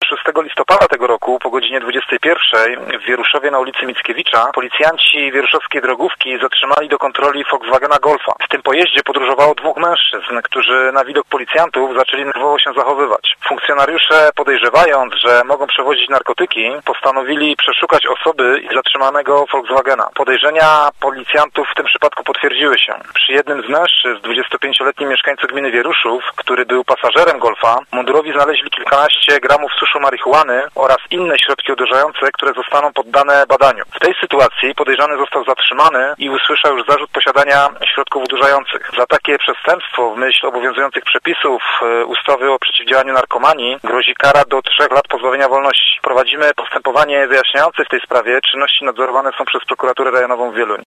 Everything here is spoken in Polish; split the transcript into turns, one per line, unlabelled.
6 listopada tego roku po godzinie 21 w Wieruszowie na ulicy Mickiewicza policjanci wieruszowskiej drogówki zatrzymali do kontroli Volkswagena Golfa. W tym pojeździe podróżowało dwóch mężczyzn, którzy na widok policjantów zaczęli nerwowo się zachowywać. Funkcjonariusze, podejrzewając, że mogą przewozić narkotyki, postanowili przeszukać osoby i zatrzymanego Volkswagena. Podejrzenia policjantów w tym przypadku potwierdziły się. Przy jednym z mężczyzn, 25-letnim mieszkańcu gminy Wieruszów, który był pasażerem Golfa, mundurowi znaleźli kilkanaście gramów suszu marihuany oraz inne środki odurzające, które zostaną poddane badaniu. W tej sytuacji podejrzany został zatrzymany i usłyszał już zarzut posiadania środków odurzających. Za takie przestępstwo w myśl obowiązujących przepisów ustawy o przeciwdziałaniu narkomanii grozi kara do 3 lat pozbawienia wolności. Prowadzimy postępowanie wyjaśniające w tej sprawie. Czynności nadzorowane są przez prokuraturę rejonową w Wieluniu.